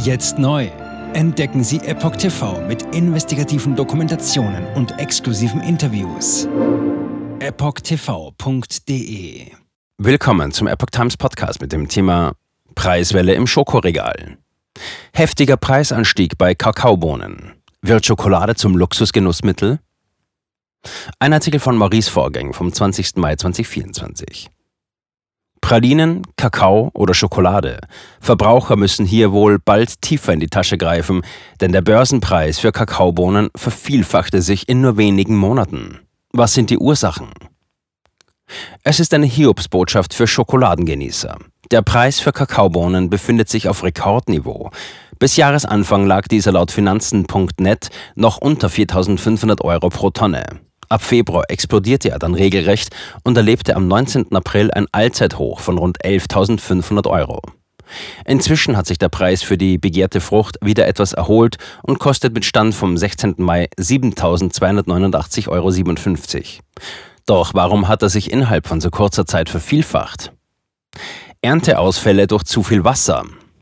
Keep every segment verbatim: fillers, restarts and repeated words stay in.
Jetzt neu. Entdecken Sie Epoch T V mit investigativen Dokumentationen und exklusiven Interviews. epoch t v punkt d e. Willkommen zum Epoch Times Podcast mit dem Thema Preiswelle im Schokoregal. Heftiger Preisanstieg bei Kakaobohnen. Wird Schokolade zum Luxusgenussmittel? Ein Artikel von Maurice Vorgäng vom zwanzigsten Mai zweitausendvierundzwanzig. Pralinen, Kakao oder Schokolade. Verbraucher müssen hier wohl bald tiefer in die Tasche greifen, denn der Börsenpreis für Kakaobohnen vervielfachte sich in nur wenigen Monaten. Was sind die Ursachen? Es ist eine Hiobsbotschaft für Schokoladengenießer. Der Preis für Kakaobohnen befindet sich auf Rekordniveau. Bis Jahresanfang lag dieser laut Finanzen punkt net noch unter viertausendfünfhundert Euro pro Tonne. Ab Februar explodierte er dann regelrecht und erlebte am neunzehnten April ein Allzeithoch von rund elftausendfünfhundert Euro. Inzwischen hat sich der Preis für die begehrte Frucht wieder etwas erholt und kostet mit Stand vom sechzehnten Mai siebentausendzweihundertneunundachtzig Euro siebenundfünfzig. Doch warum hat er sich innerhalb von so kurzer Zeit vervielfacht? Ernteausfälle durch zu viel Wasser.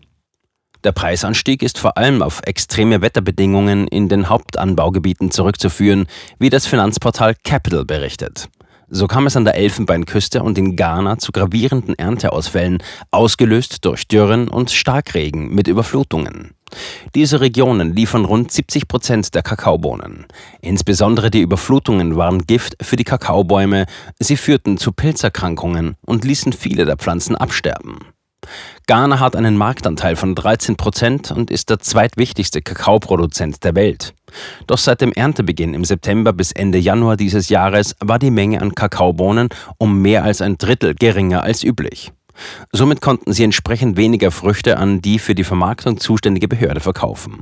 Der Preisanstieg ist vor allem auf extreme Wetterbedingungen in den Hauptanbaugebieten zurückzuführen, wie das Finanzportal Capital berichtet. So kam es an der Elfenbeinküste und in Ghana zu gravierenden Ernteausfällen, ausgelöst durch Dürren und Starkregen mit Überflutungen. Diese Regionen liefern rund siebzig Prozent der Kakaobohnen. Insbesondere die Überflutungen waren Gift für die Kakaobäume, sie führten zu Pilzerkrankungen und ließen viele der Pflanzen absterben. Ghana hat einen Marktanteil von dreizehn Prozent und ist der zweitwichtigste Kakaoproduzent der Welt. Doch seit dem Erntebeginn im September bis Ende Januar dieses Jahres war die Menge an Kakaobohnen um mehr als ein Drittel geringer als üblich. Somit konnten sie entsprechend weniger Früchte an die für die Vermarktung zuständige Behörde verkaufen.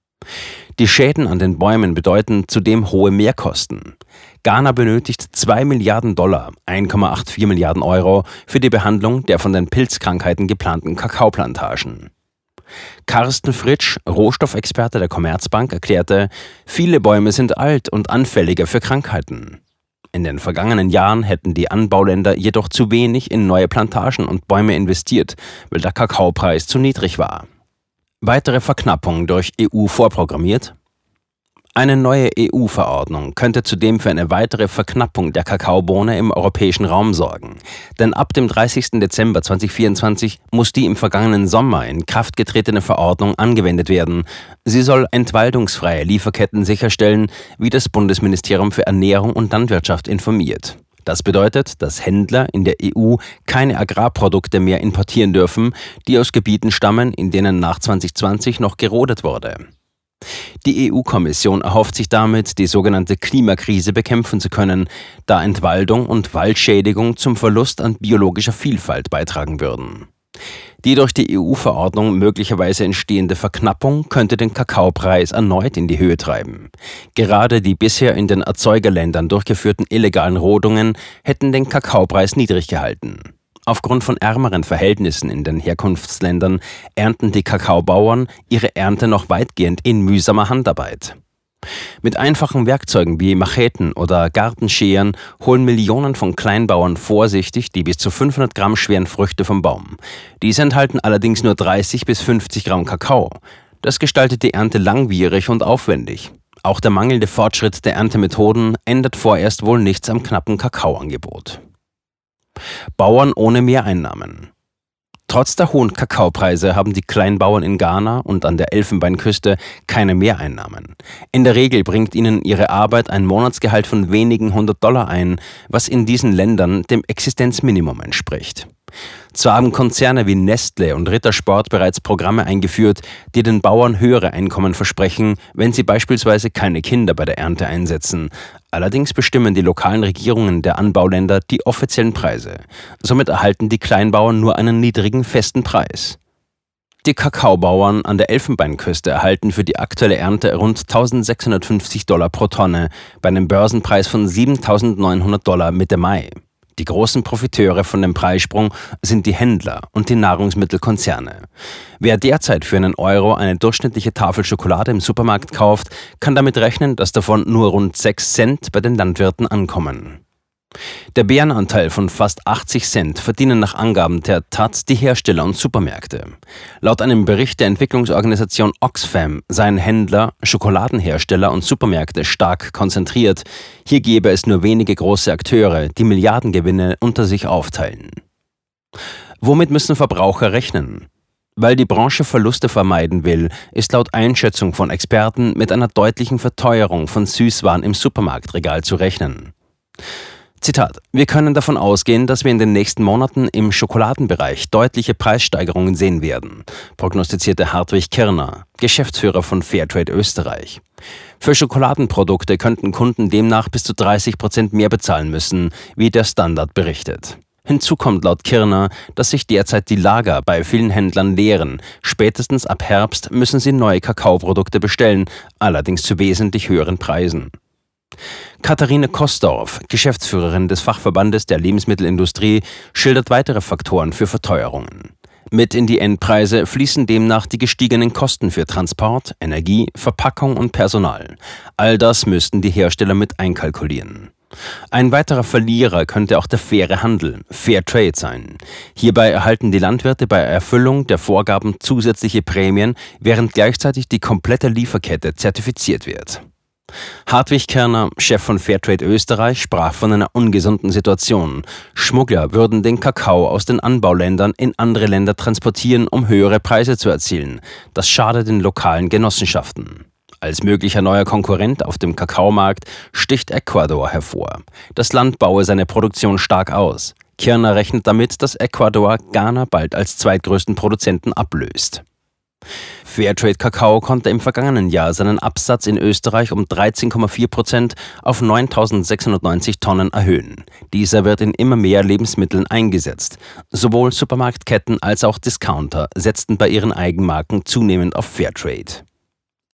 Die Schäden an den Bäumen bedeuten zudem hohe Mehrkosten. Ghana benötigt zwei Milliarden Dollar, eins Komma vierundachtzig Milliarden Euro, für die Behandlung der von den Pilzkrankheiten geplanten Kakaoplantagen. Carsten Fritsch, Rohstoffexperte der Commerzbank, erklärte, viele Bäume sind alt und anfälliger für Krankheiten. In den vergangenen Jahren hätten die Anbauländer jedoch zu wenig in neue Plantagen und Bäume investiert, weil der Kakaopreis zu niedrig war. Weitere Verknappung durch E U vorprogrammiert? Eine neue E U-Verordnung könnte zudem für eine weitere Verknappung der Kakaobohne im europäischen Raum sorgen. Denn ab dem dreißigsten Dezember zweitausendvierundzwanzig muss die im vergangenen Sommer in Kraft getretene Verordnung angewendet werden. Sie soll entwaldungsfreie Lieferketten sicherstellen, wie das Bundesministerium für Ernährung und Landwirtschaft informiert. Das bedeutet, dass Händler in der E U keine Agrarprodukte mehr importieren dürfen, die aus Gebieten stammen, in denen nach zweitausendzwanzig noch gerodet wurde. Die E U-Kommission erhofft sich damit, die sogenannte Klimakrise bekämpfen zu können, da Entwaldung und Waldschädigung zum Verlust an biologischer Vielfalt beitragen würden. Die durch die E U-Verordnung möglicherweise entstehende Verknappung könnte den Kakaopreis erneut in die Höhe treiben. Gerade die bisher in den Erzeugerländern durchgeführten illegalen Rodungen hätten den Kakaopreis niedrig gehalten. Aufgrund von ärmeren Verhältnissen in den Herkunftsländern ernten die Kakaobauern ihre Ernte noch weitgehend in mühsamer Handarbeit. Mit einfachen Werkzeugen wie Macheten oder Gartenscheren holen Millionen von Kleinbauern vorsichtig die bis zu fünfhundert Gramm schweren Früchte vom Baum. Diese enthalten allerdings nur dreißig bis fünfzig Gramm Kakao. Das gestaltet die Ernte langwierig und aufwendig. Auch der mangelnde Fortschritt der Erntemethoden ändert vorerst wohl nichts am knappen Kakaoangebot. Bauern ohne Mehreinnahmen. Trotz der hohen Kakaopreise haben die Kleinbauern in Ghana und an der Elfenbeinküste keine Mehreinnahmen. In der Regel bringt ihnen ihre Arbeit ein Monatsgehalt von wenigen hundert Dollar ein, was in diesen Ländern dem Existenzminimum entspricht. Zwar haben Konzerne wie Nestle und Rittersport bereits Programme eingeführt, die den Bauern höhere Einkommen versprechen, wenn sie beispielsweise keine Kinder bei der Ernte einsetzen. Allerdings bestimmen die lokalen Regierungen der Anbauländer die offiziellen Preise. Somit erhalten die Kleinbauern nur einen niedrigen festen Preis. Die Kakaobauern an der Elfenbeinküste erhalten für die aktuelle Ernte rund eintausendsechshundertfünfzig Dollar pro Tonne, bei einem Börsenpreis von siebentausendneunhundert Dollar Mitte Mai. Die großen Profiteure von dem Preissprung sind die Händler und die Nahrungsmittelkonzerne. Wer derzeit für einen Euro eine durchschnittliche Tafel Schokolade im Supermarkt kauft, kann damit rechnen, dass davon nur rund sechs Cent bei den Landwirten ankommen. Der Bärenanteil von fast achtzig Cent verdienen nach Angaben der Taz die Hersteller und Supermärkte. Laut einem Bericht der Entwicklungsorganisation Oxfam seien Händler, Schokoladenhersteller und Supermärkte stark konzentriert. Hier gäbe es nur wenige große Akteure, die Milliardengewinne unter sich aufteilen. Womit müssen Verbraucher rechnen? Weil die Branche Verluste vermeiden will, ist laut Einschätzung von Experten mit einer deutlichen Verteuerung von Süßwaren im Supermarktregal zu rechnen. Zitat: Wir können davon ausgehen, dass wir in den nächsten Monaten im Schokoladenbereich deutliche Preissteigerungen sehen werden, prognostizierte Hartwig Kirner, Geschäftsführer von Fairtrade Österreich. Für Schokoladenprodukte könnten Kunden demnach bis zu dreißig Prozent mehr bezahlen müssen, wie der Standard berichtet. Hinzu kommt laut Kirner, dass sich derzeit die Lager bei vielen Händlern leeren. Spätestens ab Herbst müssen sie neue Kakaoprodukte bestellen, allerdings zu wesentlich höheren Preisen. Katharine Kosdorf, Geschäftsführerin des Fachverbandes der Lebensmittelindustrie, schildert weitere Faktoren für Verteuerungen. Mit in die Endpreise fließen demnach die gestiegenen Kosten für Transport, Energie, Verpackung und Personal. All das müssten die Hersteller mit einkalkulieren. Ein weiterer Verlierer könnte auch der faire Handel, Fairtrade, sein. Hierbei erhalten die Landwirte bei Erfüllung der Vorgaben zusätzliche Prämien, während gleichzeitig die komplette Lieferkette zertifiziert wird. Hartwig Kirner, Chef von Fairtrade Österreich, sprach von einer ungesunden Situation. Schmuggler würden den Kakao aus den Anbauländern in andere Länder transportieren, um höhere Preise zu erzielen. Das schadet den lokalen Genossenschaften. Als möglicher neuer Konkurrent auf dem Kakaomarkt sticht Ecuador hervor. Das Land baue seine Produktion stark aus. Kirner rechnet damit, dass Ecuador Ghana bald als zweitgrößten Produzenten ablöst. Fairtrade Kakao konnte im vergangenen Jahr seinen Absatz in Österreich um dreizehn Komma vier Prozent auf neuntausendsechshundertneunzig Tonnen erhöhen. Dieser wird in immer mehr Lebensmitteln eingesetzt. Sowohl Supermarktketten als auch Discounter setzten bei ihren Eigenmarken zunehmend auf Fairtrade.